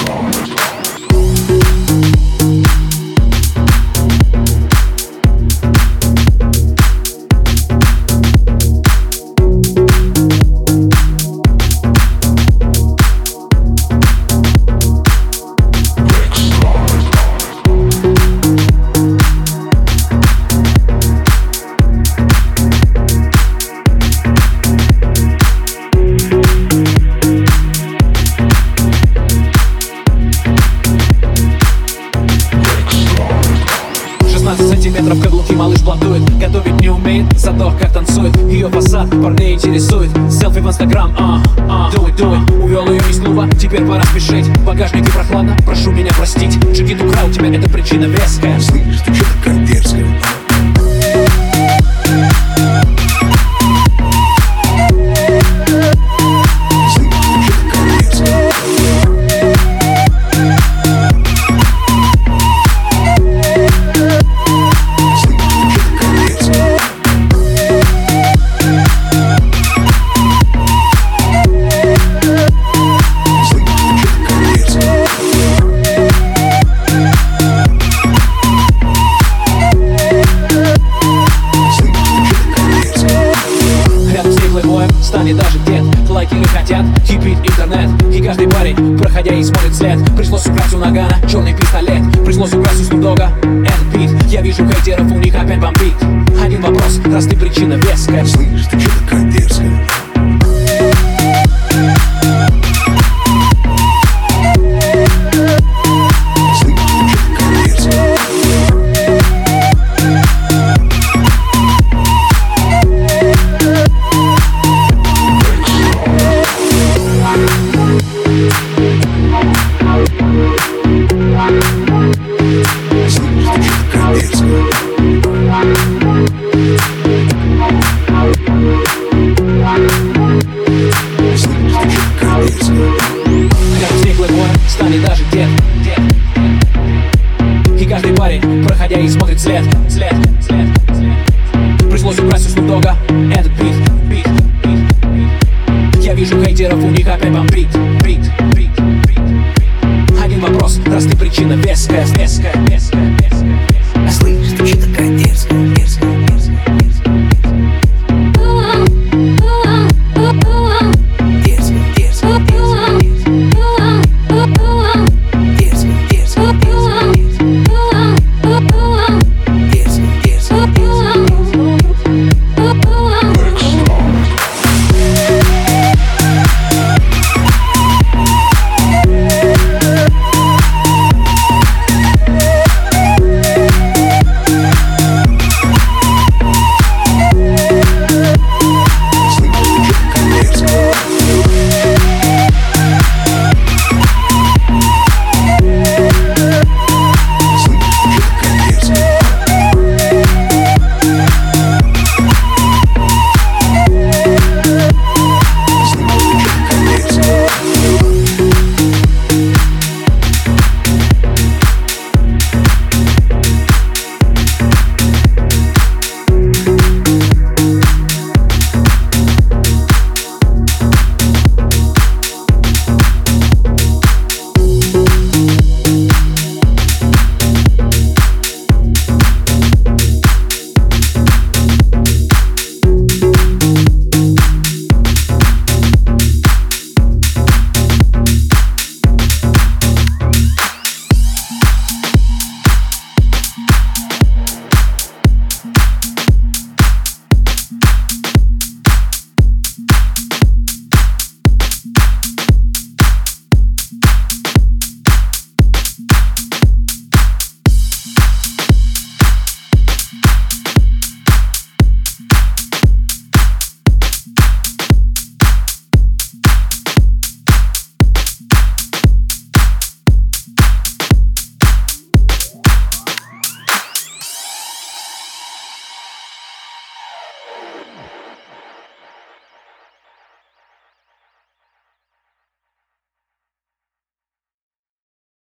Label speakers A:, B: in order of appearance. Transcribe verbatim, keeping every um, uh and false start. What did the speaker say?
A: Сантиметров каблуки, малыш платует. Готовить не умеет, зато как танцует. Ее фасад парней интересует. Селфи в инстаграм, а, а, do it, do it. Увел ее из клуба, теперь пора спешить. В багажнике прохладно, прошу меня простить. Джигит украл тебя, это причина веская.
B: Слышь, ты чё такая дерзкая?
A: Станет даже дед, лайкеры хотят кипит интернет. И каждый парень, проходя и смотрит след. Пришлось украсть у Нагана черный пистолет. Пришлось украсть у Снупдога этот бит. Я вижу хейтеров, у них опять бомбит. Один вопрос, раз ты причина веская.
B: Слышь, ты чё такая дерзкая?
A: Станет даже дед, дед. И каждый парень, проходя и смотрит след, след, след, след. Пришлось украсть у Снупдога этот бит, бит, бит, бит. Я вижу хейтеров, у них опять бомбит, бит, бит, бит, бит. Один вопрос, раз ты причина веская, веская, веская.